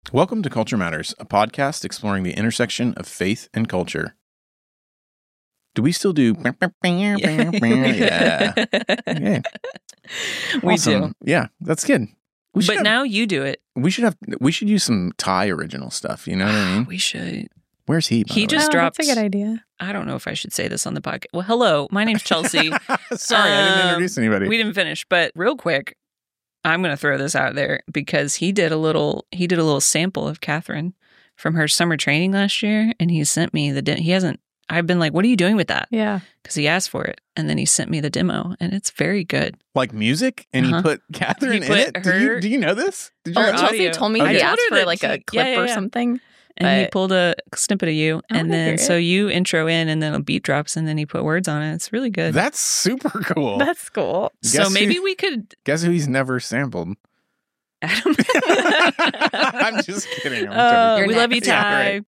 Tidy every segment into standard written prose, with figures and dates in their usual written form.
Welcome to Culture Matters, a podcast exploring the intersection of faith and culture. Do we still do? Yeah. Okay. We Awesome. do. Yeah, that's good. But now you do it. We should use some Thai original stuff. You know what I mean? We should. Where's he? by He the way? just dropped. That's a good idea. I don't know if I should say this on the podcast. Well, hello. My name's Chelsea. Sorry, I didn't introduce anybody. We didn't finish, but real quick, I'm going to throw this out there because he did a little sample of Catherine from her summer training last year, and he sent me I've been like, what are you doing with that? Yeah. Because he asked for it, and then he sent me the demo, and it's very good. Like music, and he put Catherine He put in it. her- Do you know this? Did you Oh, know Chelsea audio. told me Okay. he I asked told her for that like a he- clip yeah. or something. And he But- pulled a snippet of you, I and wanna then hear so it. you intro in, and then a beat drops, and then he put words on it. It's really good. That's super cool. That's cool. So Guess maybe who- we could, Guess who he's never sampled? Adam. I'm just kidding. I'm You're We love you, next. Yeah, Ty. right.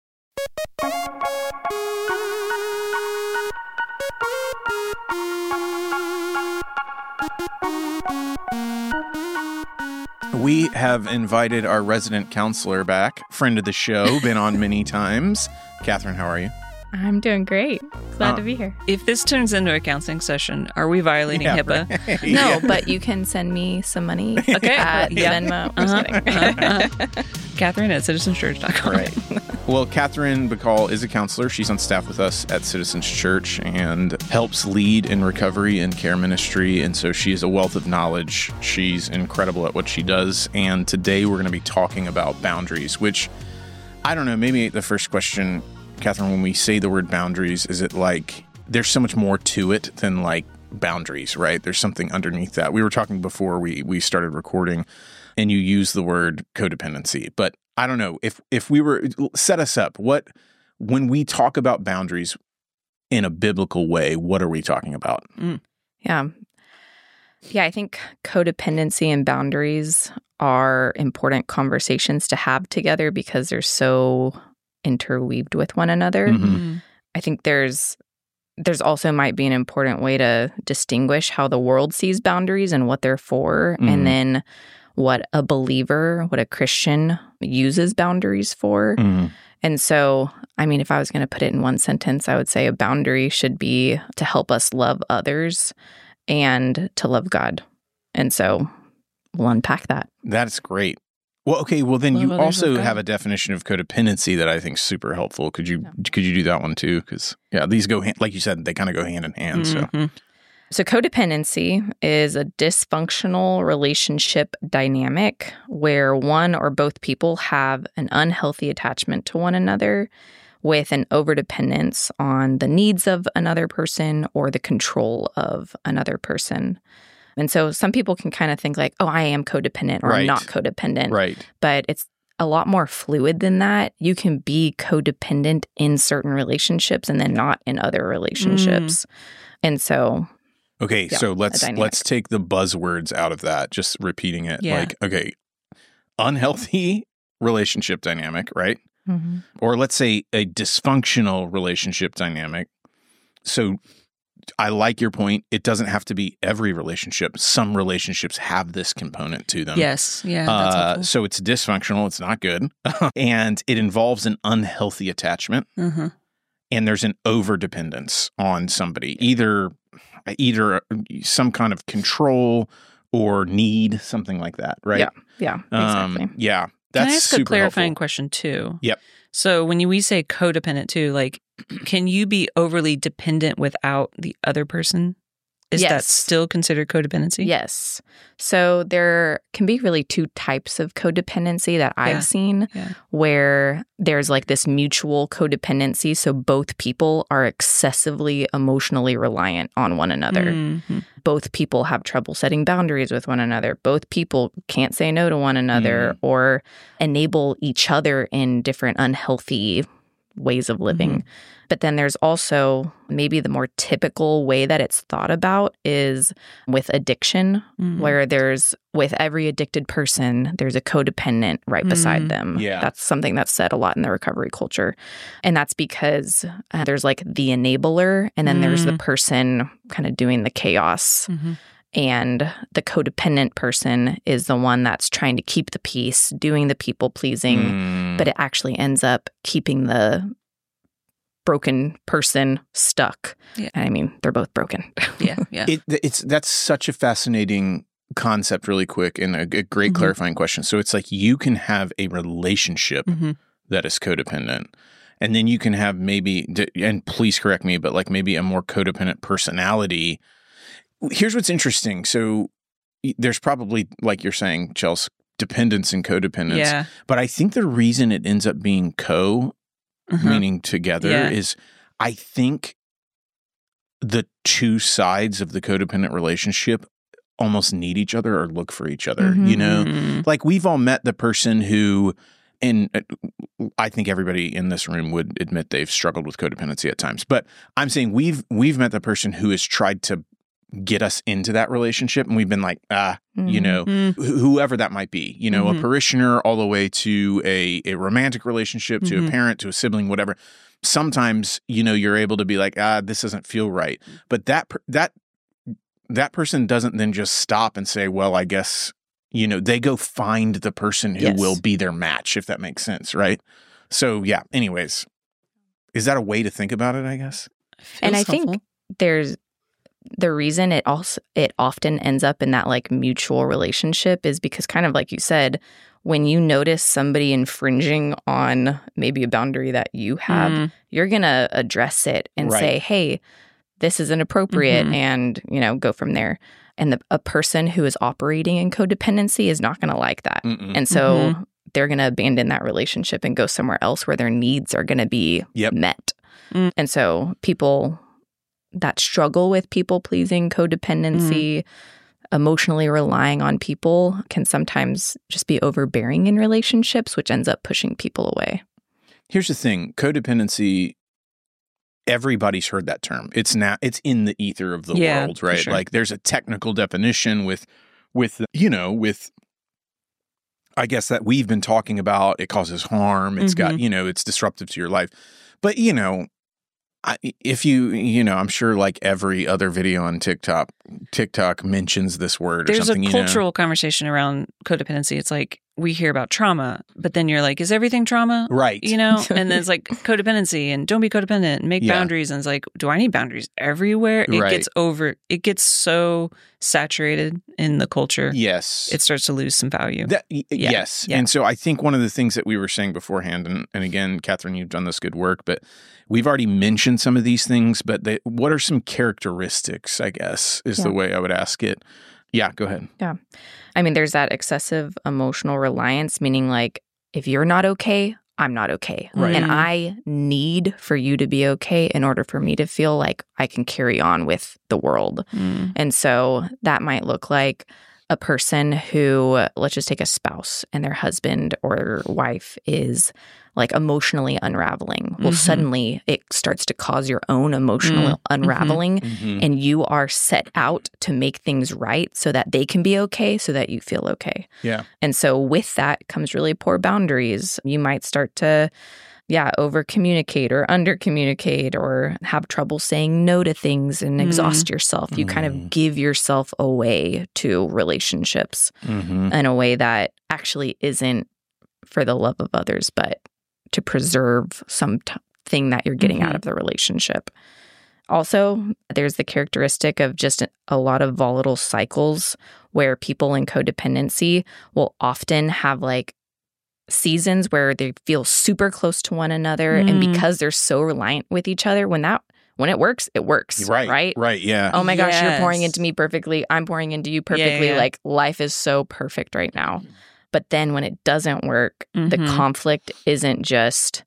We have invited our resident counselor back, friend of the show, been on many times. Catherine, how are you? I'm doing great. Glad to be here. If this turns into a counseling session, are we violating Yeah, HIPAA? right. No, Yeah. but you can send me some money Okay. at Yeah. Venmo. I'm just kidding. Catherine at citizenschurch.com. Right. Well, Catherine Bacall is a counselor. She's on staff with us at Citizens Church and helps lead in recovery and care ministry. And so she is a wealth of knowledge. She's incredible at what she does. And today we're going to be talking about boundaries, which I don't know, maybe the first question, Catherine, when we say the word boundaries, is it like there's so much more to it than like boundaries, right? There's something underneath that. We were talking before we started recording, and you used the word codependency. But I don't know, if we were, set us up, when we talk about boundaries in a biblical way, what are we talking about? Yeah. Yeah, I think codependency and boundaries are important conversations to have together because they're so interweaved with one another. Mhm. I think there's also might be an important way to distinguish how the world sees boundaries and what they're for, Mhm. and then what a believer, what a Christian uses boundaries for. Mhm. And so, I mean, if I was going to put it in one sentence, I would say a boundary should be to help us love others and to love God. And so we'll unpack that. That's great. Well, okay. Well, then Love you others also with God. have a definition of codependency that I think is super helpful. Could you do that one too? Because these go like you said, they kind of go hand in hand. So Mhm. So codependency is a dysfunctional relationship dynamic where one or both people have an unhealthy attachment to one another with an overdependence on the needs of another person or the control of another person. And so some people can kind of think like, oh, I am codependent or Right. I'm not codependent. right. But it's a lot more fluid than that. You can be codependent in certain relationships and then not in other relationships. And so Okay, Yeah, so a let's dynamic. take the buzzwords out of that, just repeating it. Yeah. Like, okay, unhealthy relationship dynamic, right? mhm. Or let's say a dysfunctional relationship dynamic. So I like your point. It doesn't have to be every relationship. Some relationships have this component to them. Yes. Yeah. That's helpful. So it's dysfunctional. It's not good. And it involves an unhealthy attachment. Mhm. And there's an overdependence on somebody, either some kind of control or need, something like that, right? Yeah, exactly. Yeah, that's Can I ask super a clarifying helpful. question too? Yep. So when we say codependent too, like, can you be overly dependent without the other person? Is that Yes. still considered codependency? Yes. So there can be really two types of codependency that Yeah. I've seen Yeah. where there's like this mutual codependency. So both people are excessively emotionally reliant on one another. Mhm. Both people have trouble setting boundaries with one another. Both people can't say no to one another or enable each other in different unhealthy ways of living. But then there's also maybe the more typical way that it's thought about is with addiction, where there's with every addicted person, there's a codependent right beside them. Yeah. That's something that's said a lot in the recovery culture. And that's because there's like the enabler and then there's the person kind of doing the chaos. And the codependent person is the one that's trying to keep the peace, doing the people pleasing, but it actually ends up keeping the broken person stuck. Yeah. I mean, they're both broken. Yeah. That's such a fascinating concept really quick and a great clarifying question. So it's like you can have a relationship that is codependent, and then you can have maybe, and please correct me, but like maybe a more codependent personality. Here's what's interesting. So there's probably, like you're saying, Chelsea, dependence and codependence. Yeah. But I think the reason it ends up being meaning together, is I think the two sides of the codependent relationship almost need each other or look for each other, you know? Like we've all met the person who, and I think everybody in this room would admit they've struggled with codependency at times, but I'm saying we've met the person who has tried to get us into that relationship, and we've been like, you know, whoever that might be, you know, a parishioner all the way to a romantic relationship, to a parent, to a sibling, whatever. Sometimes, you know, you're able to be like, this doesn't feel right. But that person doesn't then just stop and say, well, I guess, you know, they go find the person who will be their match, if that makes sense, right? So, yeah, anyways, is that a way to think about it, I guess? And I think there's the reason it often ends up in that like mutual relationship is because, kind of like you said, when you notice somebody infringing on maybe a boundary that you have, you're going to address it and say, hey, this is inappropriate, and, you know, go from there. And a person who is operating in codependency is not going to like that. And so they're going to abandon that relationship and go somewhere else where their needs are going to be met. And so people that struggle with people-pleasing, codependency, emotionally relying on people can sometimes just be overbearing in relationships, which ends up pushing people away. Here's the thing. Codependency, everybody's heard that term. It's in the ether of the world, right? Sure. Like there's a technical definition with I guess that we've been talking about. It causes harm. It's got, you know, it's disruptive to your life. But, you know, if you know, I'm sure like every other video on TikTok mentions this word or something. There's a cultural conversation around codependency. It's like we hear about trauma, but then you're like, is everything trauma? Right. You know? And then it's like codependency and don't be codependent and make boundaries. And it's like, do I need boundaries everywhere? It gets so saturated in the culture. Yes. It starts to lose some value. Yes. And so I think one of the things that we were saying beforehand, and again, Catherine, you've done this good work, but we've already mentioned some of these things, but what are some characteristics, I guess, is the way I would ask it. Yeah, go ahead. Yeah. I mean, there's that excessive emotional reliance, meaning like, if you're not okay, I'm not okay. Right. And I need for you to be okay in order for me to feel like I can carry on with the world. And so that might look like a person who, let's just take a spouse, and their husband or wife is like emotionally unraveling. Well, suddenly it starts to cause your own emotional unraveling, and you are set out to make things right so that they can be okay, so that you feel okay. Yeah. And so with that comes really poor boundaries. You might start to over communicate or under communicate, or have trouble saying no to things and exhaust yourself. You kind of give yourself away to relationships in a way that actually isn't for the love of others, but to preserve thing that you're getting out of the relationship. Also, there's the characteristic of just a lot of volatile cycles where people in codependency will often have like seasons where they feel super close to one another, and because they're so reliant with each other, when it works, it works. Right. Yeah. Oh my gosh, you're pouring into me perfectly. I'm pouring into you perfectly. Like life is so perfect right now. But then when it doesn't work, the conflict isn't just,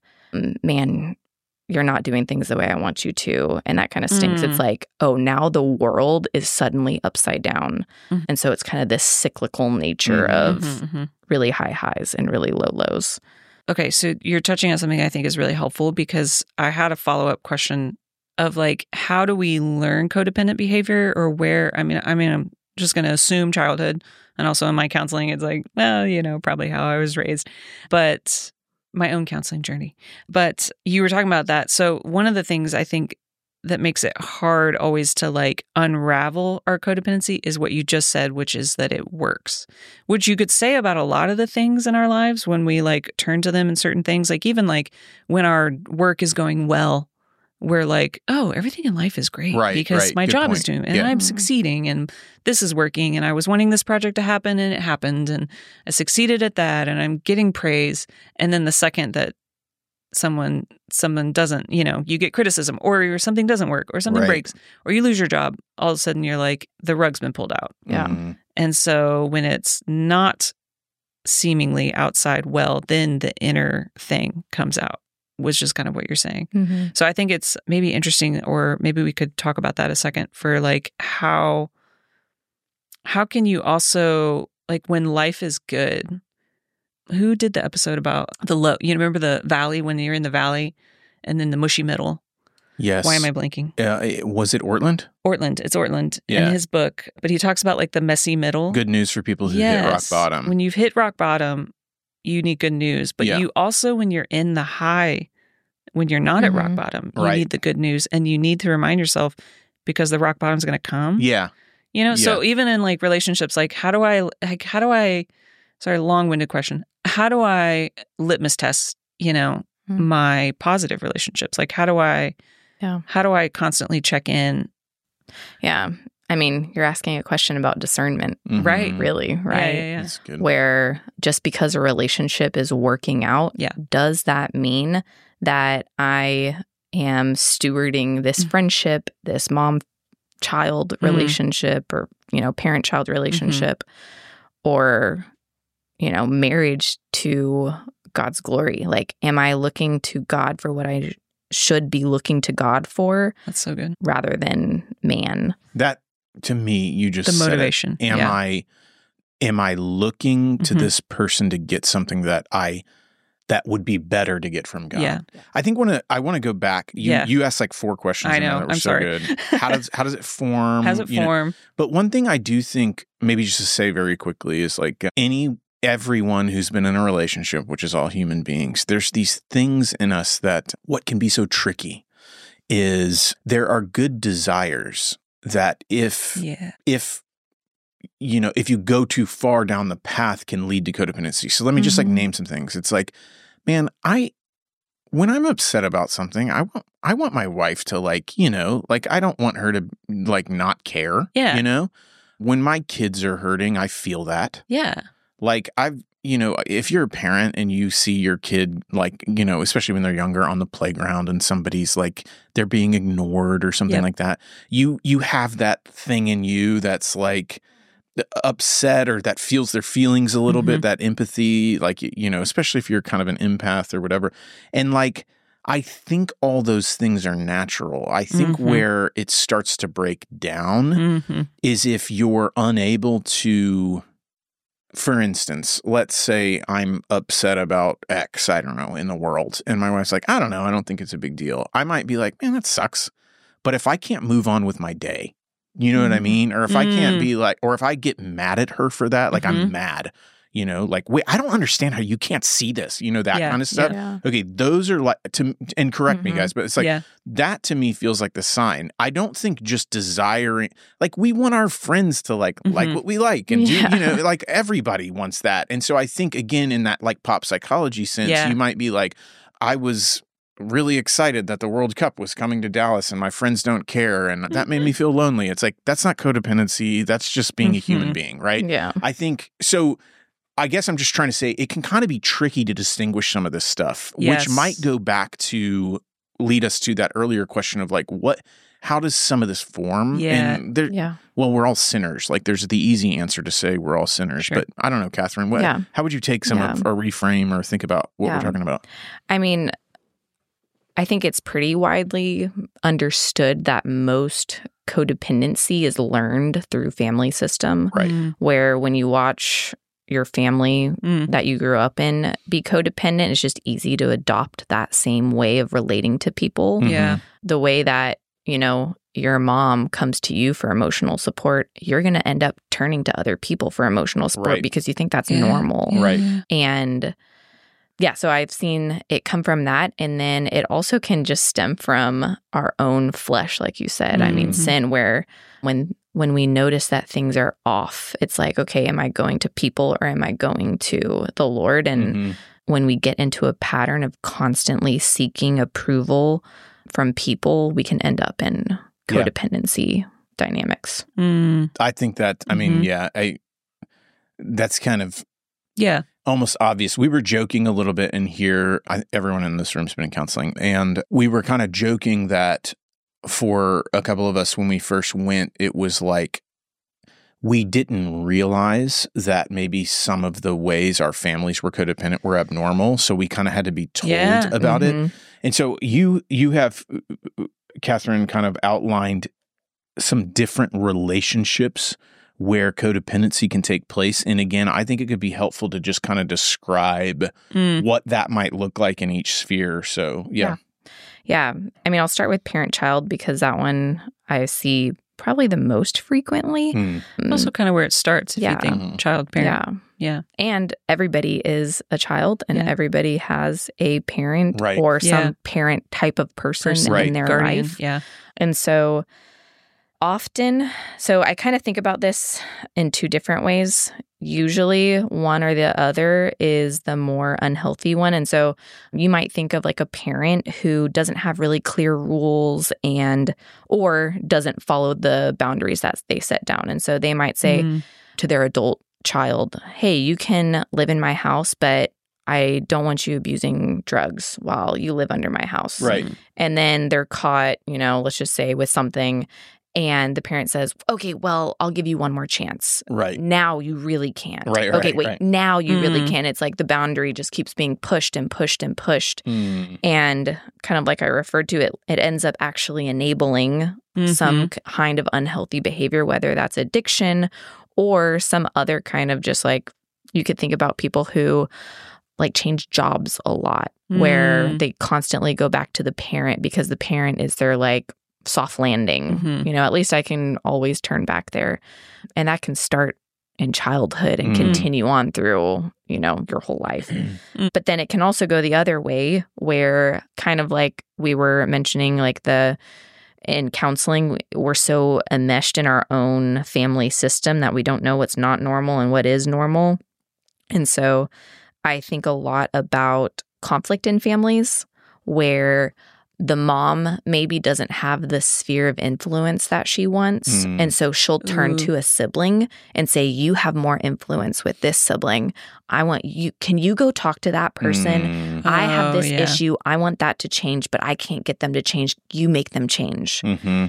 man, you're not doing things the way I want you to. And that kind of stinks. It's like, oh, now the world is suddenly upside down. And so it's kind of this cyclical nature of really high highs and really low lows. Okay, so you're touching on something I think is really helpful, because I had a follow-up question of like, how do we learn codependent behavior, or where? I mean, I'm just going to assume childhood. And also in my counseling, it's like, well, you know, probably how I was raised, but my own counseling journey. But you were talking about that. So one of the things I think that makes it hard always to like unravel our codependency is what you just said, which is that it works, which you could say about a lot of the things in our lives when we like turn to them in certain things. Like even like when our work is going well, we're like, oh, everything in life is great because my Good job point. is doing, and I'm succeeding, and this is working, and I was wanting this project to happen, and it happened, and I succeeded at that, and I'm getting praise. And then the second that someone doesn't, you get criticism, or something doesn't work, or something breaks, or you lose your job, all of a sudden you're like, the rug's been pulled out. Yeah. Mm-hmm. And so when it's not seemingly outside well, then the inner thing comes out, which is kind of what you're saying. Mm-hmm. So I think it's maybe interesting, or maybe we could talk about that a second, for like how can you also, like when life is good, who did the episode about the low? You remember the valley, when you're in the valley and then the mushy middle? Yes. Why am I blanking? Was it Ortland? Ortland. It's Ortland Yeah. in his book. But he talks about like the messy middle. Good news for people who hit rock bottom. When you've hit rock bottom, you need good news. But you also, when you're in the high, when you're not at rock bottom, you need the good news. And you need to remind yourself, because the rock bottom's going to come. Yeah. So even in like relationships, like how do I, sorry, long-winded question. How do I litmus test, my positive relationships? Like how do I constantly check in? Yeah. I mean, you're asking a question about discernment, right? Really, right? Yeah. That's good. Where just because a relationship is working out, does that mean that I am stewarding this friendship, this mom-child relationship, or, parent-child relationship, or, marriage to God's glory? Like, am I looking to God for what I should be looking to God for? That's so good. Rather than man. That, to me, you just the said motivation. It. Am I looking to this person to get something that would be better to get from God? Yeah. I think I want to go back. You asked like 4 questions. I know. That were I'm so sorry. Good. How does it form? How does it form? But one thing I do think, maybe just to say very quickly, is like everyone who's been in a relationship, which is all human beings, there's these things in us that what can be so tricky is there are good desires that if you go too far down the path can lead to codependency. So let me just like name some things. It's like, man, when I'm upset about something, I want my wife to like I don't want her to like not care. Yeah. When my kids are hurting, I feel that. Yeah. Like if you're a parent and you see your kid, like, especially when they're younger on the playground and somebody's like, they're being ignored or something like that, you have that thing in you that's like upset, or that feels their feelings a little bit, that empathy, like, especially if you're kind of an empath or whatever. And like, I think all those things are natural. I think where it starts to break down is if you're unable to, for instance, let's say I'm upset about X, I don't know, in the world. And my wife's like, I don't know, I don't think it's a big deal. I might be like, man, that sucks. But if I can't move on with my day, you know what I mean? Or if I can't be like, or if I get mad at her for that, like I'm mad, like, wait, I don't understand how you can't see this, that kind of stuff. Yeah. Okay, those are like, and correct me guys, but it's like, that to me feels like the sign. I don't think just desiring, like we want our friends to like what we like and do, like everybody wants that. And so I think again, in that like pop psychology sense, you might be like, I was really excited that the World Cup was coming to Dallas and my friends don't care, and that made me feel lonely. It's like, that's not codependency. That's just being a human being, right? Yeah. I think so. I guess I'm just trying to say it can kind of be tricky to distinguish some of this stuff, which might go back to lead us to that earlier question of like, how does some of this form? Yeah. And well, we're all sinners. Like there's the easy answer to say we're all sinners, Sure. but I don't know, Catherine, how would you take some of, or reframe or think about what we're talking about? I mean, I think it's pretty widely understood that most codependency is learned through family system, right? Where when you watch your family that you grew up in be codependent, it's just easy to adopt that same way of relating to people. Yeah. The way that, your mom comes to you for emotional support, you're going to end up turning to other people for emotional support because you think that's normal. Right. And yeah, so I've seen it come from that. And then it also can just stem from our own flesh, like you said. I mean, sin, where when we notice that things are off, it's like, okay, am I going to people or am I going to the Lord? And when we get into a pattern of constantly seeking approval from people, we can end up in codependency dynamics. I think that, I mean, that's kind of almost obvious. We were joking a little bit in here. Everyone in this room's been in counseling, and we were kind of joking that for a couple of us when we first went, it was like we didn't realize that maybe some of the ways our families were codependent were abnormal. So we kind of had to be told about it. And so you have, Catherine, kind of outlined some different relationships where codependency can take place. And again, I think it could be helpful to just kind of describe what that might look like in each sphere. So, yeah. I mean, I'll start with parent-child because that one I see probably the most frequently. Also kind of where it starts if you think child-parent. Yeah. And everybody is a child and everybody has a parent or some parent type of person in their guardian. life. Yeah. And so often, so I kind of think about this in two different ways. Usually one or the other is the more unhealthy one. And so you might think of like a parent who doesn't have really clear rules or doesn't follow the boundaries that they set down. And so they might say to their adult child, hey, you can live in my house, but I don't want you abusing drugs while you live under my house. Right. And then they're caught, let's just say with something. And the parent says, okay, well, I'll give you one more chance. Right. Now you really can't. Right. Okay, wait, right. Now you really can. It's like the boundary just keeps being pushed and pushed and pushed. And kind of like I referred to it, it ends up actually enabling some kind of unhealthy behavior, whether that's addiction or some other kind of just like, you could think about people who like change jobs a lot, where they constantly go back to the parent because the parent is their like soft landing. At least I can always turn back there. And that can start in childhood and continue on through, your whole life. But then it can also go the other way where kind of like we were mentioning, like in counseling, we're so enmeshed in our own family system that we don't know what's not normal and what is normal. And so I think a lot about conflict in families where the mom maybe doesn't have the sphere of influence that she wants. And so she'll turn to a sibling and say, you have more influence with this sibling. I want you, can you go talk to that person? I have this issue. I want that to change, but I can't get them to change. You make them change.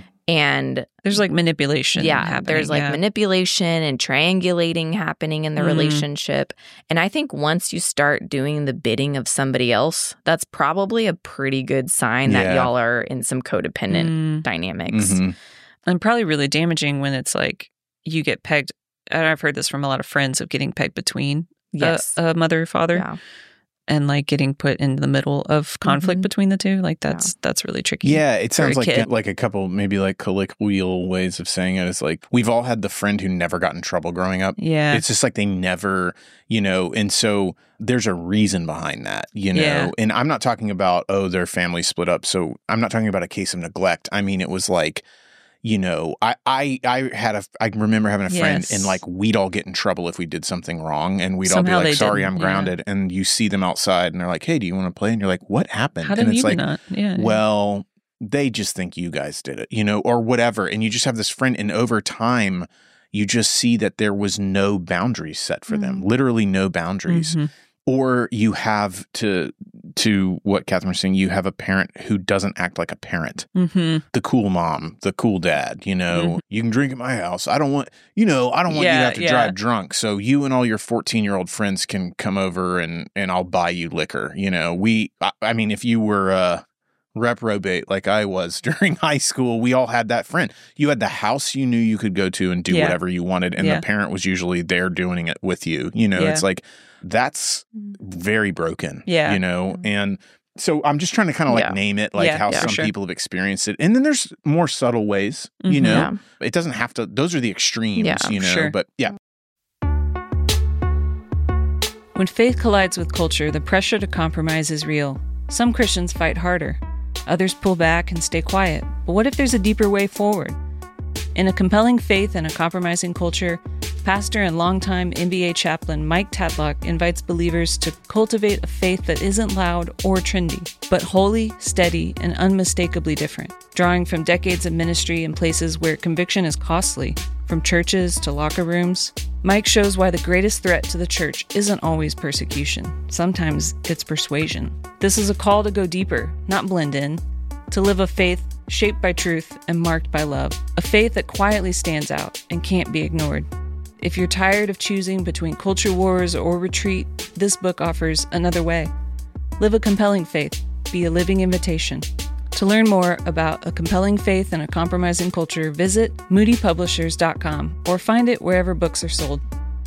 And there's like manipulation happening. There's like manipulation and triangulating happening in the relationship. And I think once you start doing the bidding of somebody else, that's probably a pretty good sign that y'all are in some codependent dynamics. And probably really damaging when it's like you get pegged. And I've heard this from a lot of friends of getting pegged between a mother or father. Yeah. And like getting put in the middle of conflict between the two, like that's really tricky. Yeah, it sounds like a couple maybe like colloquial ways of saying it is like we've all had the friend who never got in trouble growing up. Yeah, it's just like they never, and so there's a reason behind that, Yeah. And I'm not talking about their family split up. So I'm not talking about a case of neglect. I mean, it was like, I remember having a friend and like we'd all get in trouble if we did something wrong and we'd all be like, sorry, I'm grounded. And you see them outside and they're like, hey, do you want to play? And you're like, what happened? How did and it's you like, not? Yeah. Well, they just think you guys did it, or whatever. And you just have this friend. And over time, you just see that there was no boundaries set for them, literally no boundaries. Or you have to what Catherine was saying, you have a parent who doesn't act like a parent. The cool mom, the cool dad, you can drink at my house. I don't want you to have to drive drunk. So you and all your 14-year-old friends can come over and I'll buy you liquor. I mean, if you were reprobate like I was during high school, we all had that friend. You had the house you knew you could go to and do whatever you wanted. And the parent was usually there doing it with you. It's like, that's very broken, and so I'm just trying to kind of like name it, like how some people have experienced it. And then there's more subtle ways, it doesn't have to, those are the extremes, but When faith collides with culture, the pressure to compromise is real. Some Christians fight harder. Others pull back and stay quiet. But what if there's a deeper way forward? In A Compelling Faith in a Compromising Culture, pastor and longtime NBA chaplain Mike Tatlock invites believers to cultivate a faith that isn't loud or trendy, but holy, steady, and unmistakably different, drawing from decades of ministry in places where conviction is costly, from churches to locker rooms. Mike shows why the greatest threat to the church isn't always persecution. Sometimes it's persuasion. This is a call to go deeper, not blend in, to live a faith shaped by truth and marked by love, a faith that quietly stands out and can't be ignored. If you're tired of choosing between culture wars or retreat, this book offers another way. Live a compelling faith. Be a living invitation. To learn more about A Compelling Faith in a Compromising Culture, visit moodypublishers.com or find it wherever books are sold.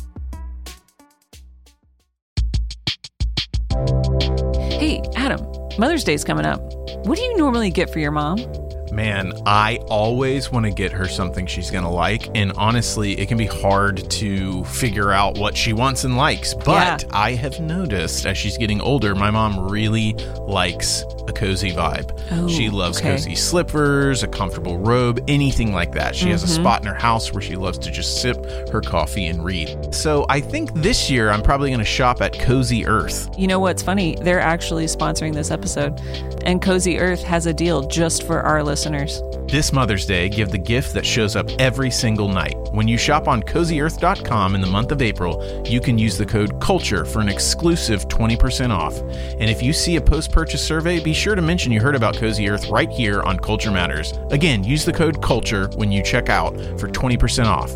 Hey, Adam, Mother's Day's coming up. What do you normally get for your mom? Man, I always want to get her something she's going to like. And honestly, it can be hard to figure out what she wants and likes. But I have noticed as she's getting older, my mom really likes a cozy vibe. Oh, she loves cozy slippers, a comfortable robe, anything like that. She has a spot in her house where she loves to just sip her coffee and read. So I think this year I'm probably going to shop at Cozy Earth. You know what's funny? They're actually sponsoring this episode. And Cozy Earth has a deal just for our listeners. This Mother's Day, give the gift that shows up every single night. When you shop on CozyEarth.com in the month of April, you can use the code CULTURE for an exclusive 20% off. And if you see a post-purchase survey, be sure to mention you heard about Cozy Earth right here on Culture Matters. Again, use the code CULTURE when you check out for 20% off.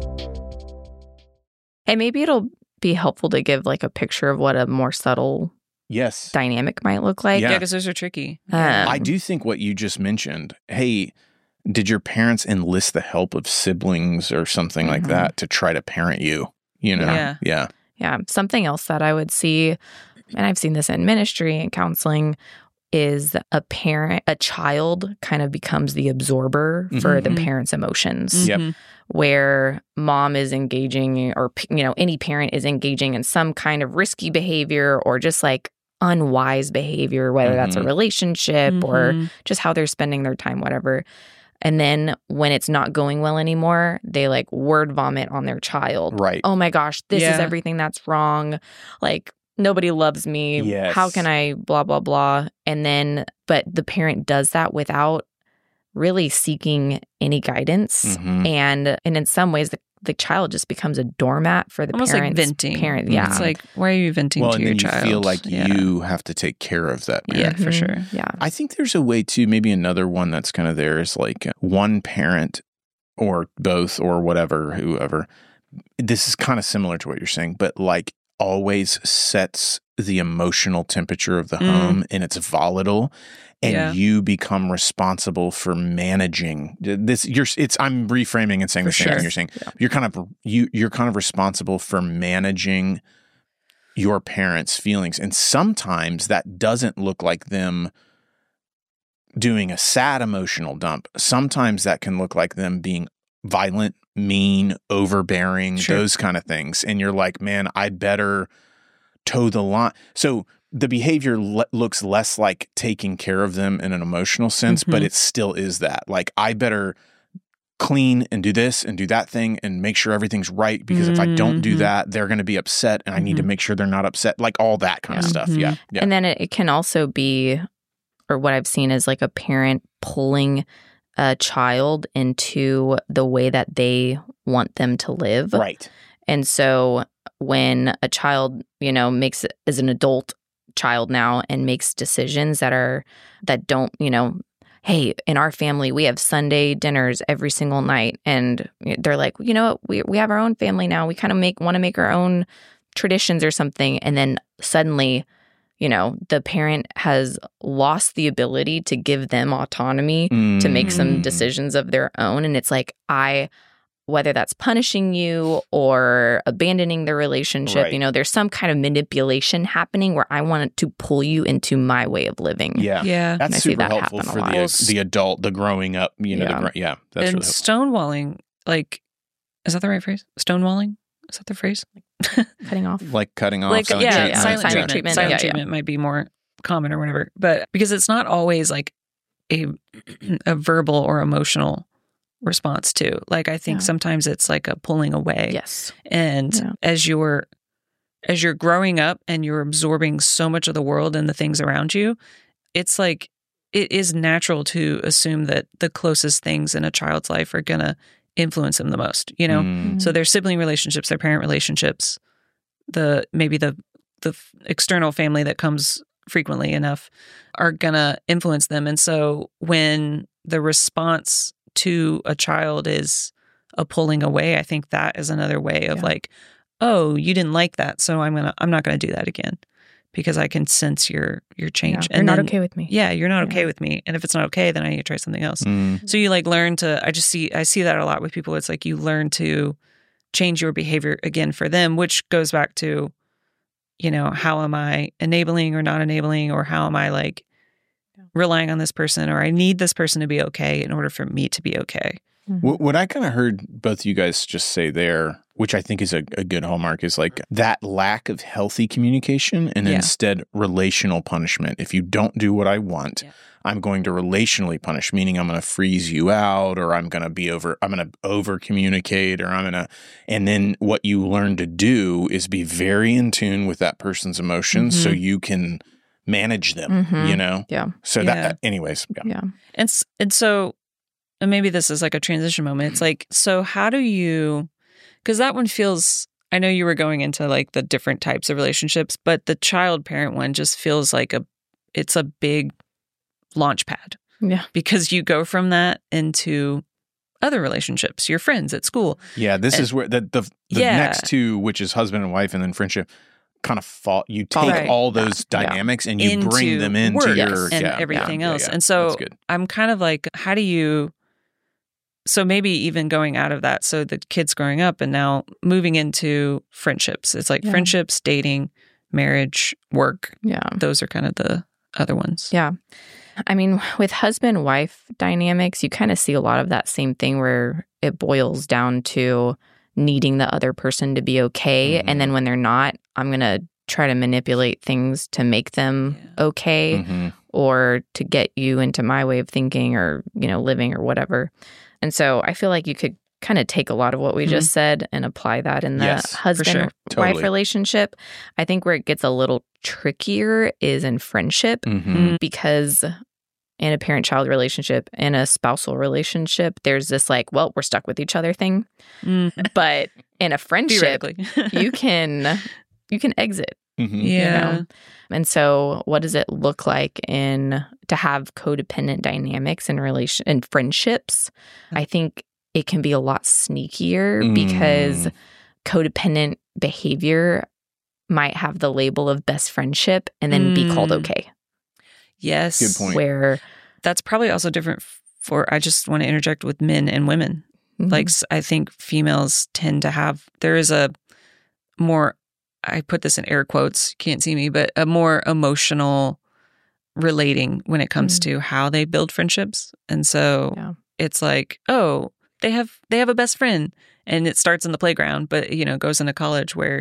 Hey, maybe it'll be helpful to give like a picture of what a more subtle dynamic might look like. Yeah, because those are tricky. I do think what you just mentioned, hey, did your parents enlist the help of siblings or something like that to try to parent you? You know? Yeah. Something else that I would see, and I've seen this in ministry and counseling, is a child kind of becomes the absorber for the parent's emotions. Where mom is engaging, or any parent is engaging in some kind of risky behavior or just like unwise behavior, whether that's a relationship or just how they're spending their time, whatever. And then when it's not going well anymore, they like word vomit on their child. Right. Oh my gosh, this is everything that's wrong. Like, nobody loves me. Yes. How can I blah, blah, blah. And then, but the parent does that without really seeking any guidance. And in some ways, the child just becomes a doormat for the almost parents. Like venting. Parent, It's like, why are you venting to your child? Well, and then you feel like you have to take care of that parent. Yeah, for sure. Yeah. I think there's a way too, maybe another one that's kind of there is like one parent or both or whatever, whoever. This is kind of similar to what you're saying, but like always sets the emotional temperature of the home and it's volatile. And you become responsible for managing this. I'm reframing and saying the same thing you're saying. Yeah. You're kind of responsible for managing your parents' feelings, and sometimes that doesn't look like them doing a sad emotional dump. Sometimes that can look like them being violent, mean, overbearing, those kind of things. And you're like, man, I better toe the line. So the behavior looks less like taking care of them in an emotional sense, but it still is that. Like, I better clean and do this and do that thing and make sure everything's right, because if I don't do that, they're going to be upset and I need to make sure they're not upset. Like all that kind of stuff. Yeah. And then it can also be, or what I've seen is like a parent pulling a child into the way that they want them to live. Right. And so when a child, is an adult child now and makes decisions that don't, hey, in our family, we have Sunday dinners every single night. And they're like, we have our own family now. We kind of want to make our own traditions or something. And then suddenly, the parent has lost the ability to give them autonomy to make some decisions of their own. And it's like, whether that's punishing you or abandoning the relationship, there's some kind of manipulation happening where I want to pull you into my way of living. Yeah. That's super helpful for the adult, the growing up, that's and really helpful. Stonewalling, like, is that the right phrase? Stonewalling? Is that the phrase? Cutting off. Like cutting off, Like, silent treatment. silent treatment. Silent Yeah. treatment might be more common or whatever. But because it's not always like a verbal or emotional response too. Like, I think sometimes it's like a pulling away. Yes. And as you're growing up and you're absorbing so much of the world and the things around you, it's like it is natural to assume that the closest things in a child's life are going to influence them the most, you know? Mm. So their sibling relationships, their parent relationships, maybe the external family that comes frequently enough are going to influence them. And so when the response to a child is a pulling away, I think that is another way of like, oh, you didn't like that, so I'm not going to do that again because I can sense your change. You're and not okay with me. Yeah, you're not okay with me. And if it's not okay, then I need to try something else. Mm. So you like learn to, I see that a lot with people. It's like you learn to change your behavior again for them, which goes back to, you know, how am I enabling or not enabling, or how am I like relying on this person, or I need this person to be okay in order for me to be okay. What I kind of heard both of you guys just say there, which I think is a good hallmark, is like that lack of healthy communication and instead relational punishment. If you don't do what I want, I'm going to relationally punish, meaning I'm going to freeze you out, or I'm going to over communicate, or and then what you learn to do is be very in tune with that person's emotions so you can manage them, you know? Yeah. So that, anyways. Yeah. And so, and maybe this is like a transition moment. It's like, so how do you, because that one feels, I know you were going into like the different types of relationships, but the child parent one just feels like it's a big launch pad. Yeah. Because you go from that into other relationships, your friends at school. Yeah. This is where the next two, which is husband and wife and then friendship, kind of fall. You take all those dynamics and you bring them into your and everything else. Yeah. And so I'm kind of like, how do you, so maybe even going out of that, so the kids growing up and now moving into friendships. It's like friendships, dating, marriage, work. Yeah. Those are kind of the other ones. Yeah. I mean, with husband-wife dynamics, you kind of see a lot of that same thing where it boils down to needing the other person to be okay. And then when they're not, I'm going to try to manipulate things to make them okay or to get you into my way of thinking or, you know, living or whatever. And so I feel like you could kind of take a lot of what we just said and apply that in the husband-wife relationship. I think where it gets a little trickier is in friendship because in a parent-child relationship, in a spousal relationship, there's this like, well, we're stuck with each other thing. But in a friendship, you can exit. Yeah. You know? And so what does it look like to have codependent dynamics in friendships? I think it can be a lot sneakier because codependent behavior might have the label of best friendship and then be called okay. Yes. Good point. Where that's probably also different I just want to interject with men and women. Like, I think females tend to have, there is a more, I put this in air quotes, can't see me, but a more emotional relating when it comes to how they build friendships. And so it's like, oh, they have a best friend, and it starts in the playground, but you know, goes into college where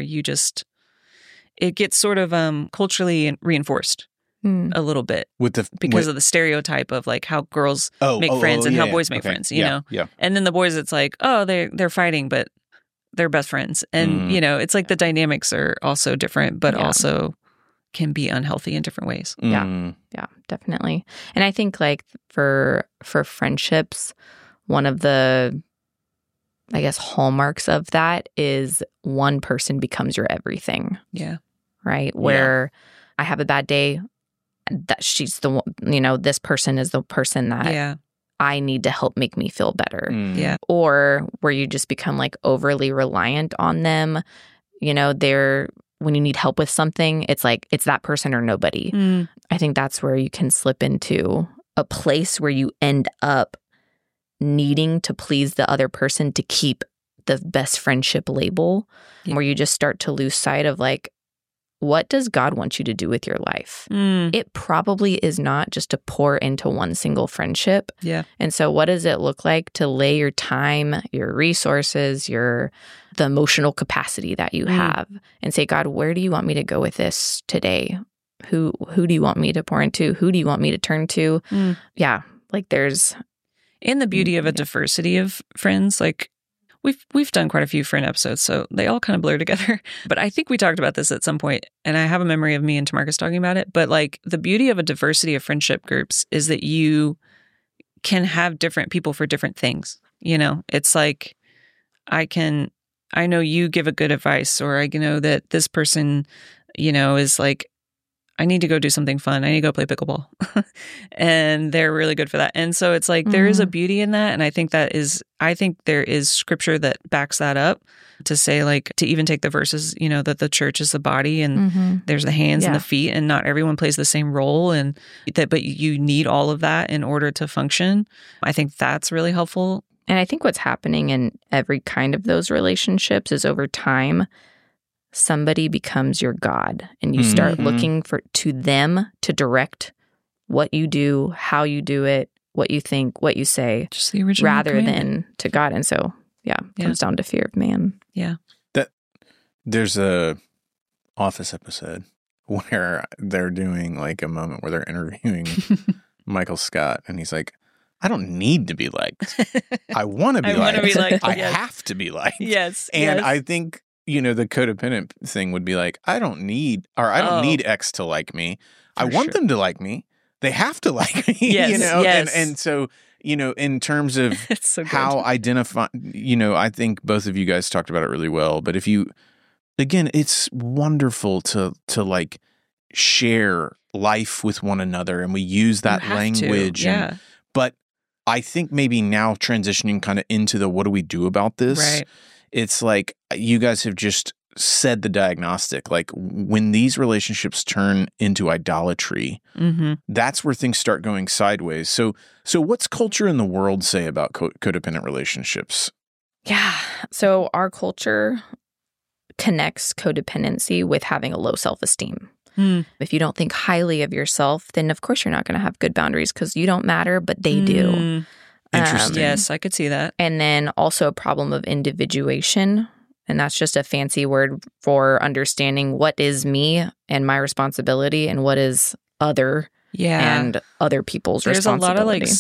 it gets sort of culturally reinforced a little bit because of the stereotype of like how girls make friends and how boys make friends, you know? Yeah. And then the boys, it's like, oh, they're fighting, but they're best friends. And, you know, it's like the dynamics are also different, but also can be unhealthy in different ways. Yeah, definitely. And I think like for friendships, one of the, I guess, hallmarks of that is one person becomes your everything. Yeah. Right? Where I have a bad day, that she's the one, you know, this person is the person that I need to help make me feel better. Yeah. Or where you just become like overly reliant on them. You know, when you need help with something, it's like, it's that person or nobody. I think that's where you can slip into a place where you end up needing to please the other person to keep the best friendship label, where you just start to lose sight of like, what does God want you to do with your life? It probably is not just to pour into one single friendship. Yeah. And so what does it look like to lay your time, your resources, the emotional capacity that you have and say, God, where do you want me to go with this today? Who do you want me to pour into? Who do you want me to turn to? Yeah. Like there's... And the beauty of a diversity of friends, like we've done quite a few friend episodes, so they all kind of blur together. But I think we talked about this at some point, and I have a memory of me and Tamarcus talking about it. But like the beauty of a diversity of friendship groups is that you can have different people for different things. You know, it's like I know you give a good advice, or I know that this person, you know, is like, I need to go do something fun. I need to go play pickleball. And they're really good for that. And so it's like there is a beauty in that. And I think there is scripture that backs that up to say, like, to even take the verses, you know, that the church is the body and there's the hands and the feet, and not everyone plays the same role, and but you need all of that in order to function. I think that's really helpful. And I think what's happening in every kind of those relationships is over time, somebody becomes your God, and you start looking to them to direct what you do, how you do it, what you think, what you say, just the original rather commandment. than to God. And so, it comes down to fear of man. Yeah. There's a Office episode where they're doing like a moment where they're interviewing Michael Scott, and he's like, I don't need to be liked. I want to be liked. I have to be liked. Yes. And I think, you know, the codependent thing would be like, I don't need X to like me. I want them to like me. They have to like me. Yes, you know? yes. And so, you know, in terms of so how identify, you know, I think both of you guys talked about it really well. But if you, again, it's wonderful to like share life with one another, and we use that language. Yeah. But I think maybe now transitioning kind of into the what do we do about this? Right. It's like you guys have just said the diagnostic. Like when these relationships turn into idolatry, that's where things start going sideways. So what's culture in the world say about codependent relationships? Yeah. So our culture connects codependency with having a low self-esteem. If you don't think highly of yourself, then of course you're not going to have good boundaries because you don't matter, but they do. Interesting. Yes, I could see that. And then also a problem of individuation. And that's just a fancy word for understanding what is me and my responsibility and what is other and other people's responsibility. There's a lot of like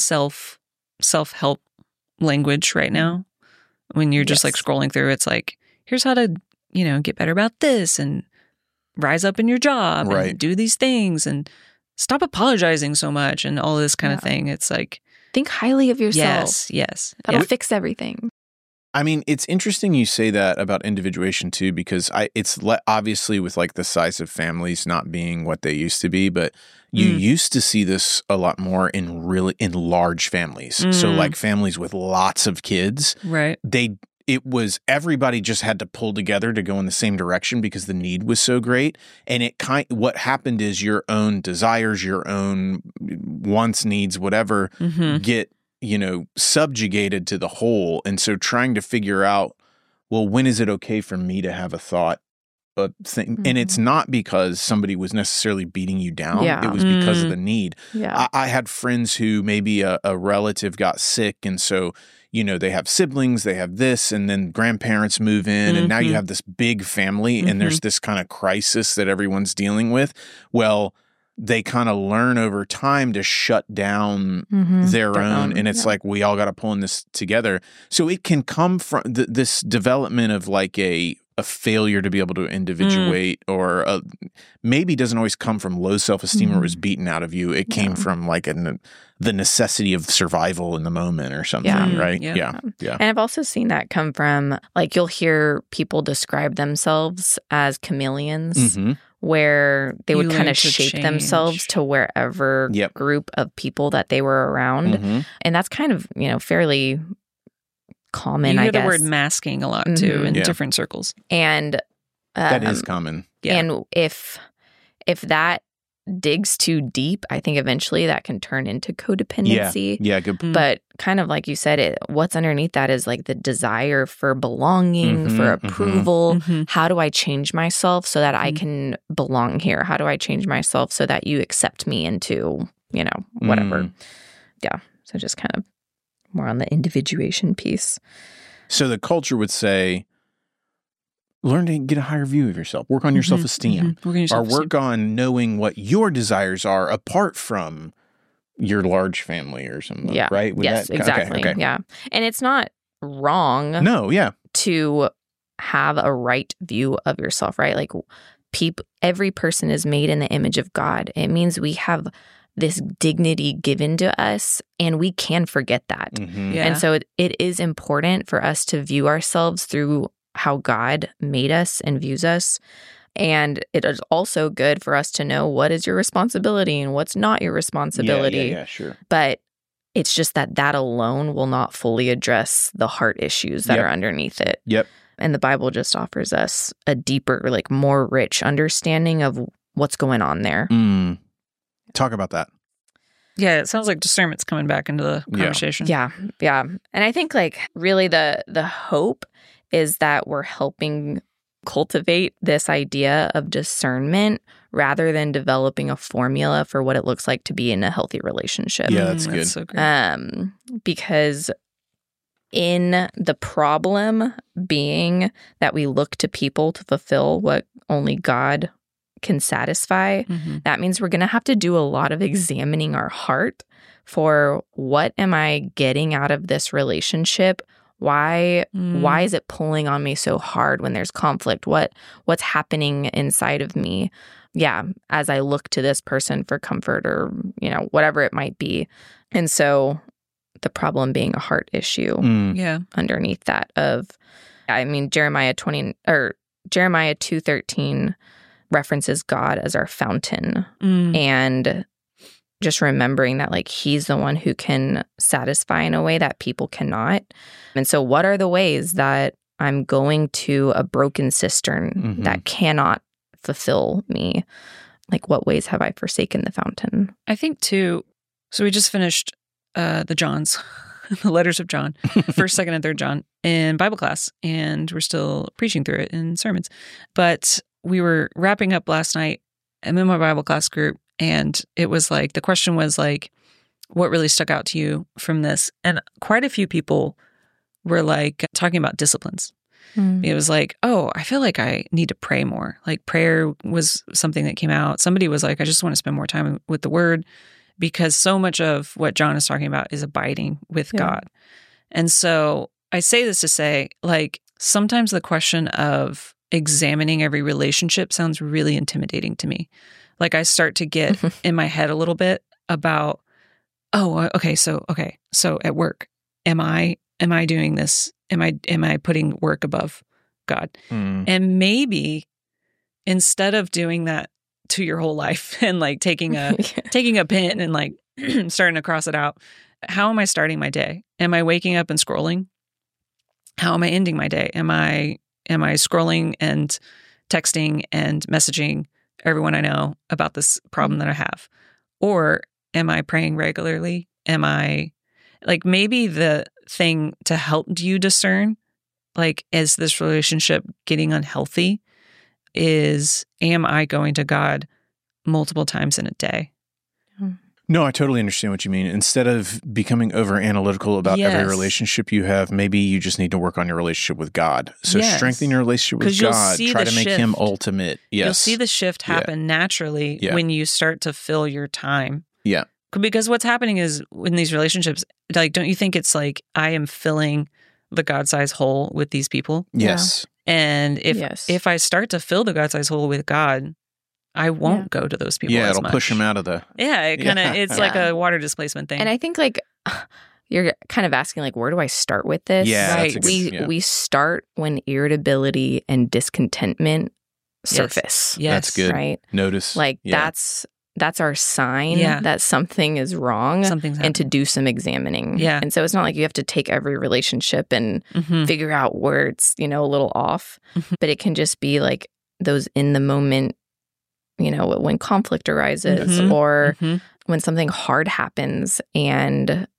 self-help language right now. When you're just like scrolling through, it's like, here's how to, you know, get better about this and rise up in your job and do these things and stop apologizing so much and all this kind of thing. It's like, think highly of yourself. Yes. That'll fix everything. I mean, it's interesting you say that about individuation too, because it's obviously with like the size of families not being what they used to be, but you used to see this a lot more in large families. So like families with lots of kids, right? It was everybody just had to pull together to go in the same direction because the need was so great. And what happened is your own desires, your own wants, needs, whatever, get, you know, subjugated to the whole. And so trying to figure out, well, when is it okay for me to have a thought, a thing? And it's not because somebody was necessarily beating you down. It was because of the need. I had friends who maybe a relative got sick, and so, you know, they have siblings, they have this, and then grandparents move in, and now you have this big family, and there's this kind of crisis that everyone's dealing with. Well, they kind of learn over time to shut down their own. And it's like, we all got to pull in this together. So it can come from this development of like a failure to be able to individuate, or maybe doesn't always come from low self-esteem or was beaten out of you. It came from like the necessity of survival in the moment or something, right? Yeah. And I've also seen that come from, like, you'll hear people describe themselves as chameleons, where they would kind of shape themselves to wherever group of people that they were around. And that's kind of, you know, fairly common, I guess. You hear the word masking a lot too in different circles. And that is common. And if that digs too deep, I think eventually that can turn into codependency. Yeah, good. But kind of like you said, what's underneath that is like the desire for belonging, for approval. How do I change myself so that I can belong here? How do I change myself so that you accept me into, whatever. Yeah. So just kind of more on the individuation piece. So the culture would say, learn to get a higher view of yourself. Work on your self-esteem. Or work on knowing what your desires are apart from your large family or something. Yeah. Right? Yes, exactly. Okay. Yeah. And it's not wrong to have a right view of yourself, right? Like every person is made in the image of God. It means we have this dignity given to us, and we can forget that. And so it is important for us to view ourselves through how God made us and views us. And it is also good for us to know what is your responsibility and what's not your responsibility. Yeah, sure. But it's just that alone will not fully address the heart issues that are underneath it. Yep. And the Bible just offers us a deeper, like more rich understanding of what's going on there. Talk about that. Yeah, it sounds like discernment's coming back into the conversation. Yeah. And I think like really the hope is that we're helping cultivate this idea of discernment rather than developing a formula for what it looks like to be in a healthy relationship. Yeah, that's good. So great. Because in the problem being that we look to people to fulfill what only God can satisfy, that means we're going to have to do a lot of examining our heart for what am I getting out of this relationship? Why is it pulling on me so hard when there's conflict? What's happening inside of me? Yeah, as I look to this person for comfort or, whatever it might be. And so the problem being a heart issue underneath that Jeremiah 2:13 references God as our fountain. And just remembering that like he's the one who can satisfy in a way that people cannot. And so what are the ways that I'm going to a broken cistern that cannot fulfill me? Like what ways have I forsaken the fountain? I think too, so we just finished the Johns, the letters of John, 1st, 2nd, and 3rd John in Bible class, and we're still preaching through it in sermons. But we were wrapping up last night. I'm in my Bible class group, and it was like, the question was like, what really stuck out to you from this? And quite a few people were like talking about disciplines. It was like, oh, I feel like I need to pray more. Like prayer was something that came out. Somebody was like, I just want to spend more time with the word, because so much of what John is talking about is abiding with God. And so I say this to say, like, sometimes the question of examining every relationship sounds really intimidating to me. Like I start to get in my head a little bit about, so at work, am I doing this? Am I putting work above God? And maybe instead of doing that to your whole life and like taking a pen and like starting to cross it out, how am I starting my day? Am I waking up and scrolling? How am I ending my day? Am I scrolling and texting and messaging everyone I know about this problem that I have? Or am I praying regularly? Am I like, maybe the thing to help you discern, like, is this relationship getting unhealthy, is, am I going to God multiple times in a day? No, I totally understand what you mean. Instead of becoming over analytical about every relationship you have, maybe you just need to work on your relationship with God. So strengthen your relationship with God. Try to make him ultimate. Yes. You'll see the shift happen naturally when you start to fill your time. Yeah. Because what's happening is in these relationships, like, don't you think it's like I am filling the God-sized hole with these people? Yes. And if I start to fill the God-sized hole with God, I won't go to those people as it'll much. push them out of the... Yeah, it's like a water displacement thing. And I think like you're kind of asking like, where do I start with this? Yeah, right. We start when irritability and discontentment surface. Yes. That's good. Right? Notice. Like that's our sign that something is wrong, and to do some examining. Yeah. And so it's not like you have to take every relationship and figure out where it's, a little off, but it can just be like those in the moment when conflict arises or when something hard happens and,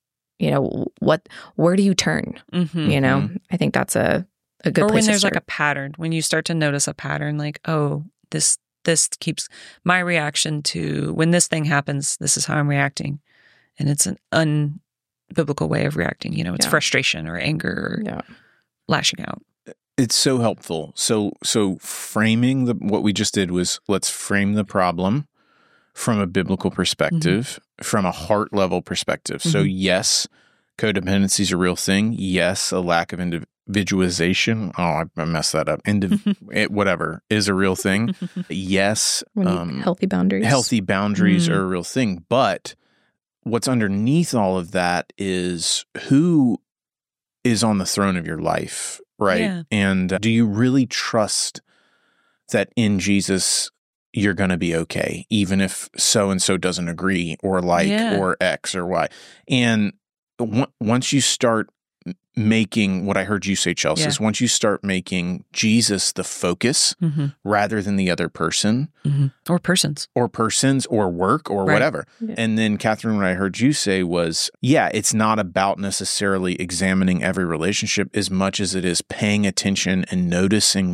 where do you turn? I think that's a good place to start. Or when there's like a pattern, when you start to notice a pattern, like, oh, this keeps my reaction to when this thing happens, this is how I'm reacting. And it's an unbiblical way of reacting. It's frustration or anger or lashing out. It's so helpful. So framing what we just did was, let's frame the problem from a biblical perspective, from a heart level perspective. So yes, codependency is a real thing. Yes, a lack of individualization. Oh, I messed that up. Whatever is a real thing. Yes. Healthy boundaries. Healthy boundaries are a real thing. But what's underneath all of that is who is on the throne of your life, right? Yeah. And do you really trust that in Jesus you're going to be okay, even if so-and-so doesn't agree or or X or Y? And once you start making what I heard you say, Chelsea, is once you start making Jesus the focus rather than the other person. Or persons or work or whatever. Yeah. And then Catherine, what I heard you say was, it's not about necessarily examining every relationship as much as it is paying attention and noticing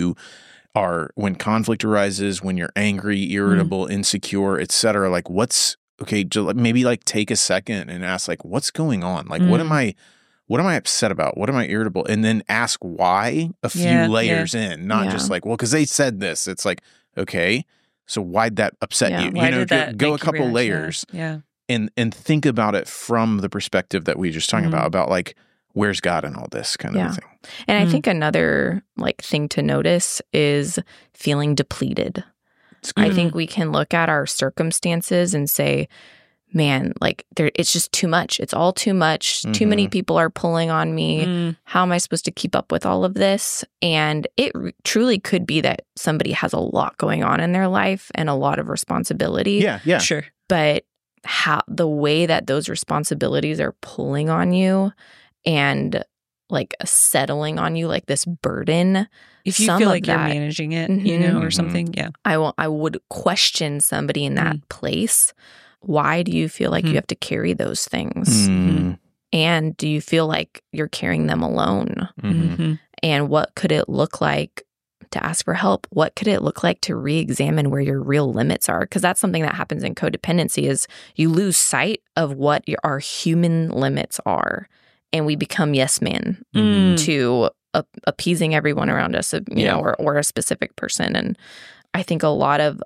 when conflict arises, when you're angry, irritable, insecure, etc. Like maybe like take a second and ask like, what's going on? Like, what am I upset about? What am I irritable? And then ask why a few layers in, not just like, well, because they said this. It's like, okay, so why'd that upset you? Why did that go a couple layers and think about it from the perspective that we just talking about like, where's God in all this kind of thing? And I think another thing to notice is feeling depleted. I think we can look at our circumstances and say, man, it's just too much. It's all too much. Too many people are pulling on me. How am I supposed to keep up with all of this? And it truly could be that somebody has a lot going on in their life and a lot of responsibility. Yeah. Sure. But the way that those responsibilities are pulling on you and settling on you like this burden. If you feel like you're managing it, or something, I would question somebody in that place. Why do you feel like you have to carry those things? And do you feel like you're carrying them alone? And what could it look like to ask for help? What could it look like to re-examine where your real limits are? Because that's something that happens in codependency is you lose sight of what our human limits are. And we become yes men to appeasing everyone around us, or a specific person. And I think a lot of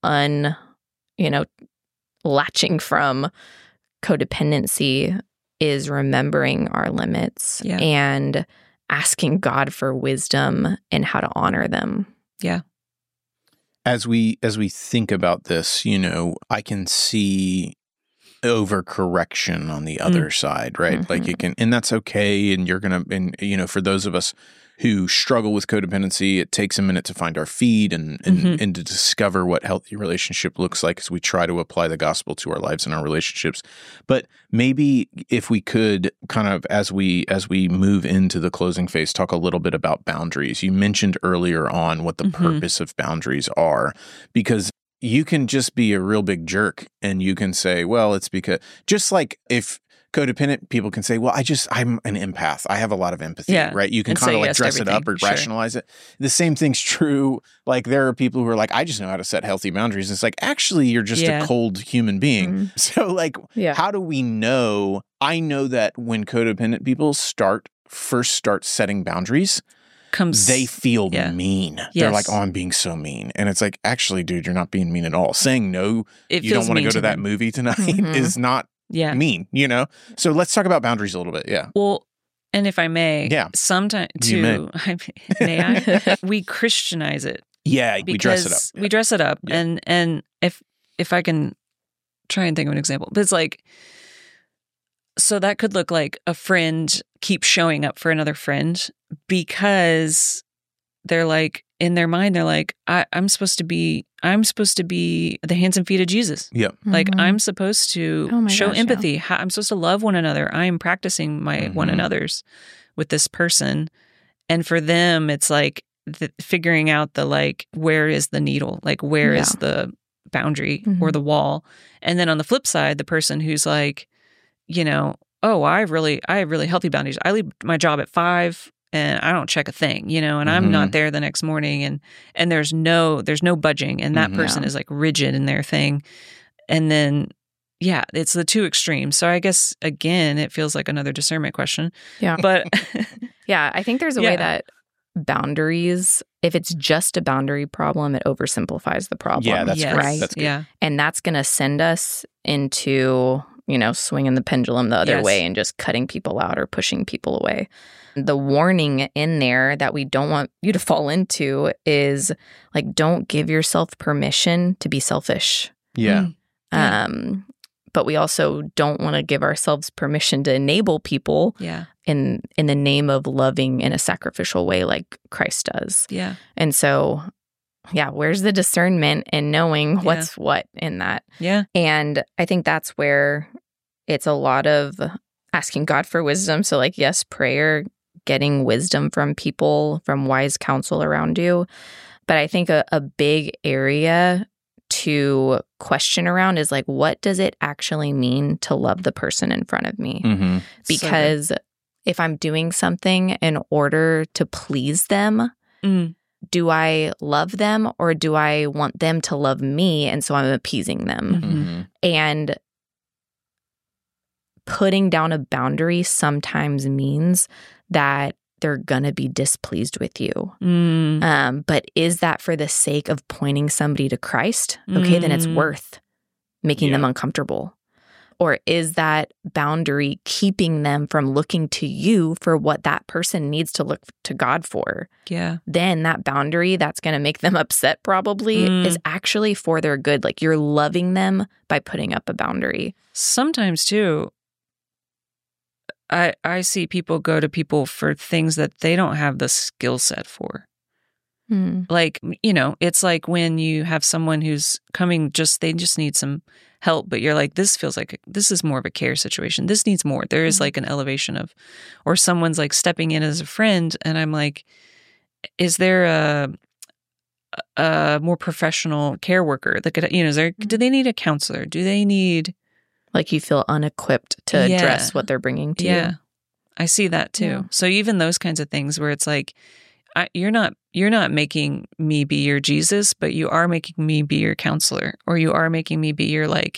latching from codependency is remembering our limits and asking God for wisdom and how to honor them. Yeah. As we think about this, I can see overcorrection on the other side, right? Like it can, and that's okay. And you're going to, and for those of us who struggle with codependency, it takes a minute to find our feet and to discover what healthy relationship looks like as we try to apply the gospel to our lives and our relationships. But maybe if we could kind of, as we move into the closing phase, talk a little bit about boundaries. You mentioned earlier on what the purpose of boundaries are, because you can just be a real big jerk and you can say, well, it's because, just like if codependent people can say, well, I'm an empath. I have a lot of empathy, right? You can kind of like dress it up or rationalize it. The same thing's true. Like there are people who are like, I just know how to set healthy boundaries. It's like, actually, you're just a cold human being. So like, how do we know? I know that when codependent people first start setting boundaries, they feel mean. Yes. They're like, oh, I'm being so mean. And it's like, actually, dude, you're not being mean at all. Saying no, you don't want to go to that movie tonight is not mean, So let's talk about boundaries a little bit. Yeah. Well, and if I may, sometimes too, may I? We Christianize it. Yeah, we dress it up. We dress it up. Yeah. And if I can try and think of an example, but it's like, so that could look like a friend keeps showing up for another friend because they're like, in their mind, they're like, I'm supposed to be the hands and feet of Jesus. Yep. Like I'm supposed to show empathy. Yeah. I'm supposed to love one another. I am practicing my one another's with this person. And for them, it's like, figuring out the like, where is the needle? Like, where is the boundary or the wall? And then on the flip side, the person who's like, you know, oh, I have really healthy boundaries. I leave my job at 5 and I don't check a thing, you know, and I'm not there the next morning, and there's no budging, and that person is like rigid in their thing. And then, yeah, it's the two extremes. So I guess, again, it feels like another discernment question. Yeah. But yeah, I think there's a way that boundaries, if it's just a boundary problem, it oversimplifies the problem. Yeah, that's yes. right. That's good. Yeah. And that's going to send us into, you know, swinging the pendulum the other way and just cutting people out or pushing people away. The warning in there that we don't want you to fall into is like, don't give yourself permission to be selfish. Yeah. But we also don't want to give ourselves permission to enable people in the name of loving in a sacrificial way like Christ does. Yeah. And so, yeah, where's the discernment and knowing what's what in that? Yeah. And I think that's where it's a lot of asking God for wisdom. So like, yes, prayer, getting wisdom from people, from wise counsel around you. But I think a big area to question around is like, what does it actually mean to love the person in front of me? Because if I'm doing something in order to please them, do I love them or do I want them to love me? And so I'm appeasing them. And putting down a boundary sometimes means that they're going to be displeased with you. But is that for the sake of pointing somebody to Christ? Okay, then it's worth making them uncomfortable. Or is that boundary keeping them from looking to you for what that person needs to look to God for? Yeah. Then that boundary that's going to make them upset probably is actually for their good. Like you're loving them by putting up a boundary. Sometimes too, I see people go to people for things that they don't have the skill set for. Like, you know, it's like when you have someone who's coming, they just need some help, but you're like, this feels like this is more of a care situation. This needs more. There is like an elevation of, or someone's like stepping in as a friend, and I'm like, is there a more professional care worker that could, you know, do they need a counselor? Do they need... Like you feel unequipped to address what they're bringing to you. I see that too. Yeah. So even those kinds of things where it's like, you're not making me be your Jesus, but you are making me be your counselor, or you are making me be your like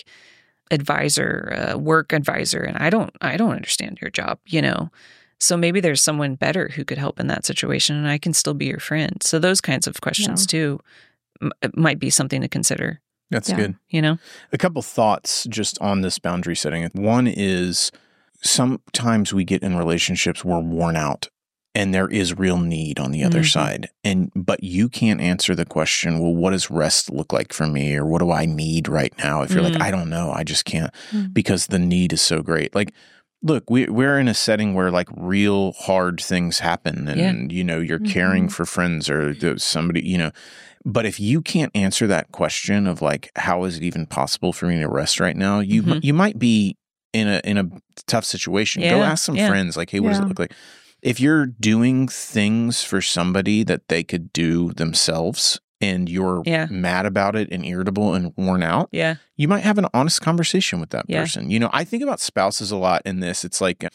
advisor, work advisor, and I don't understand your job, you know. So maybe there's someone better who could help in that situation, and I can still be your friend. So those kinds of questions too might be something to consider. That's good. You know, a couple thoughts just on this boundary setting. One is sometimes we get in relationships we're worn out and there is real need on the other side. But you can't answer the question, well, what does rest look like for me? Or what do I need right now? If you're like, I don't know, I just can't, because the need is so great. Like, look, we're in a setting where like real hard things happen, and you know, you're caring for friends or somebody, you know. But if you can't answer that question of like, how is it even possible for me to rest right now? You might be in a tough situation. Go ask some friends, like, hey, what does it look like? If you're doing things for somebody that they could do themselves, and you're mad about it and irritable and worn out, you might have an honest conversation with that person. You know, I think about spouses a lot in this. It's like,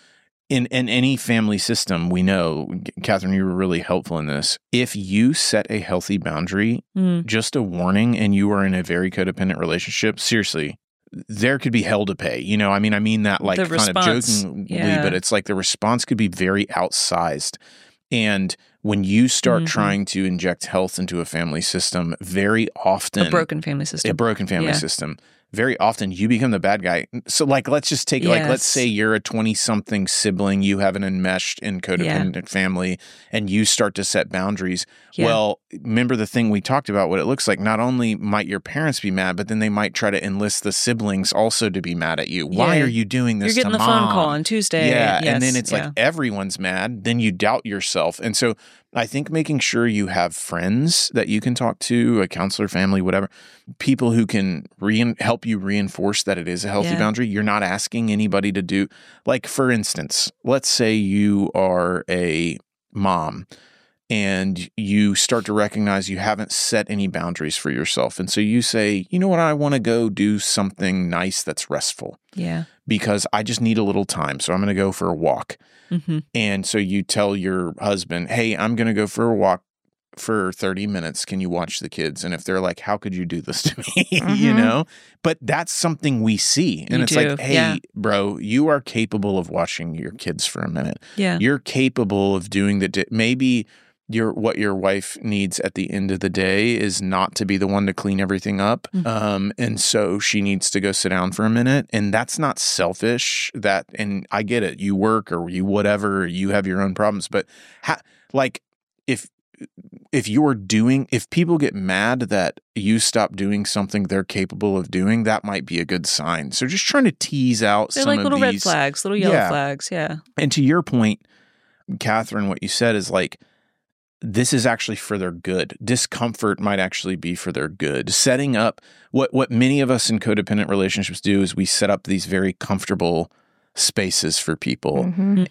in any family system, we know, Catherine, you were really helpful in this. If you set a healthy boundary, just a warning, and you are in a very codependent relationship, seriously, there could be hell to pay. You know, I mean that like kind of jokingly, but it's like the response could be very outsized. And when you start trying to inject health into a family system, very often... A broken family system. Very often you become the bad guy. So like, let's just take, like, let's say you're a 20-something sibling, you have an enmeshed and codependent family, and you start to set boundaries. Well, remember the thing we talked about, what it looks like. Not only might your parents be mad, but then they might try to enlist the siblings also to be mad at you. Why are you doing this to Mom? You're getting the phone call on Tuesday. And then it's like everyone's mad. Then you doubt yourself. And so I think making sure you have friends that you can talk to, a counselor, family, whatever, people who can help you reinforce that it is a healthy boundary. You're not asking anybody to do, like, for instance, let's say you are a mom and you start to recognize you haven't set any boundaries for yourself. And so you say, you know what, I want to go do something nice that's restful. Yeah. Because I just need a little time. So I'm going to go for a walk. Mm-hmm. And so you tell your husband, hey, I'm going to go for a walk for 30 minutes. Can you watch the kids? And if they're like, how could you do this to me? You know, but that's something we see. And it's like, hey, bro, you are capable of watching your kids for a minute. Yeah. You're capable of doing maybe what your wife needs at the end of the day is not to be the one to clean everything up. And so she needs to go sit down for a minute. And that's not selfish. And I get it. You work or you whatever, you have your own problems. But if people get mad that you stop doing something they're capable of doing, that might be a good sign. So just trying to tease out They're some like of little these red flags, little yellow flags. Yeah. And to your point, Catherine, what you said is like, this is actually for their good. Discomfort might actually be for their good. Setting up what many of us in codependent relationships do is we set up these very comfortable spaces for people.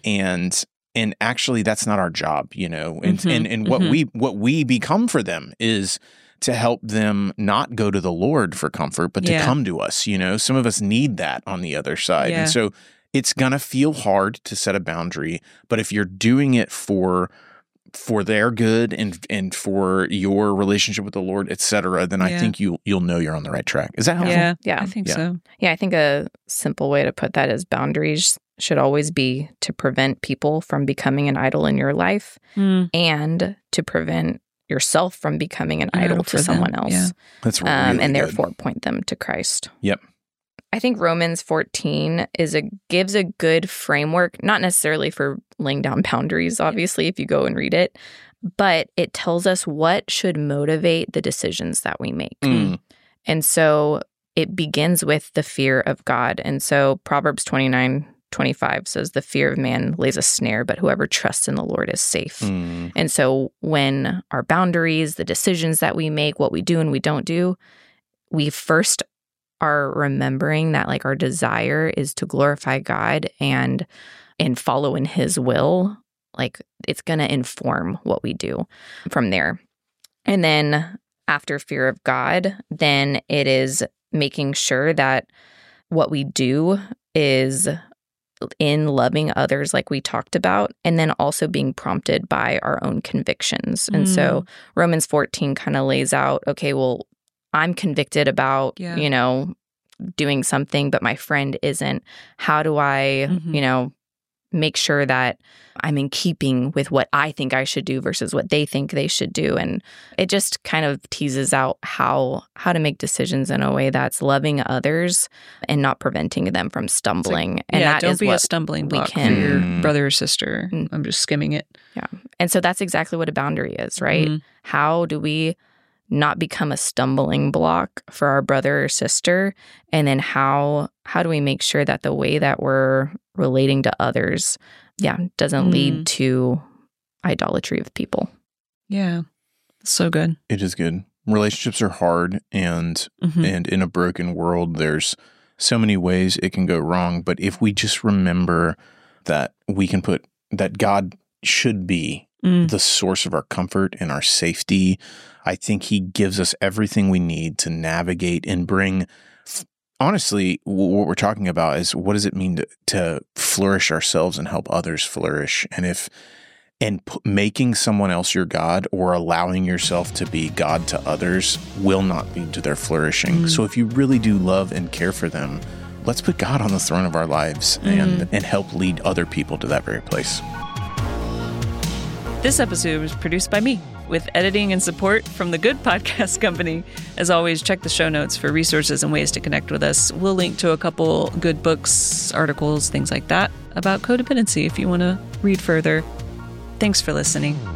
And actually that's not our job, you know. And what we become for them is to help them not go to the Lord for comfort, but to come to us, you know. Some of us need that on the other side. And so it's going to feel hard to set a boundary, but if you're doing it for their good and for your relationship with the Lord, et cetera, then I think you'll know you're on the right track. Is that helpful? Yeah, I think so. Yeah, I think a simple way to put that is boundaries should always be to prevent people from becoming an idol in your life and to prevent yourself from becoming an idol to someone else. Yeah. That's really and good. therefore point them to Christ. Yep. I think Romans 14 gives a good framework, not necessarily for laying down boundaries, obviously, if you go and read it, but it tells us what should motivate the decisions that we make. And so it begins with the fear of God. And so Proverbs 29:25 says, the fear of man lays a snare, but whoever trusts in the Lord is safe. And so when our boundaries, the decisions that we make, what we do and we don't do, we first are remembering that like our desire is to glorify God and follow in his will. Like it's going to inform what we do from there. And then after fear of God, then it is making sure that what we do is in loving others like we talked about, and then also being prompted by our own convictions. And so Romans 14 kind of lays out, okay, well, I'm convicted about, you know, doing something, but my friend isn't. How do I, you know, make sure that I'm in keeping with what I think I should do versus what they think they should do? And it just kind of teases out how to make decisions in a way that's loving others and not preventing them from stumbling. Like, and that don't is be what a stumbling block can, for your brother or sister. I'm just skimming it. Yeah. And so that's exactly what a boundary is, right? How do we not become a stumbling block for our brother or sister? And then how do we make sure that the way that we're relating to others, doesn't lead to idolatry of people? Yeah. So good. It is good. Relationships are hard, and in a broken world, there's so many ways it can go wrong. But if we just remember that that God should be the source of our comfort and our safety, I think he gives us everything we need to navigate and bring. Honestly, what we're talking about is what does it mean to flourish ourselves and help others flourish? And making someone else your God or allowing yourself to be God to others will not lead to their flourishing. So if you really do love and care for them, let's put God on the throne of our lives and help lead other people to that very place. This episode was produced by me, with editing and support from the Good Podcast Company. As always, check the show notes for resources and ways to connect with us. We'll link to a couple good books, articles, things like that about codependency if you want to read further. Thanks for listening.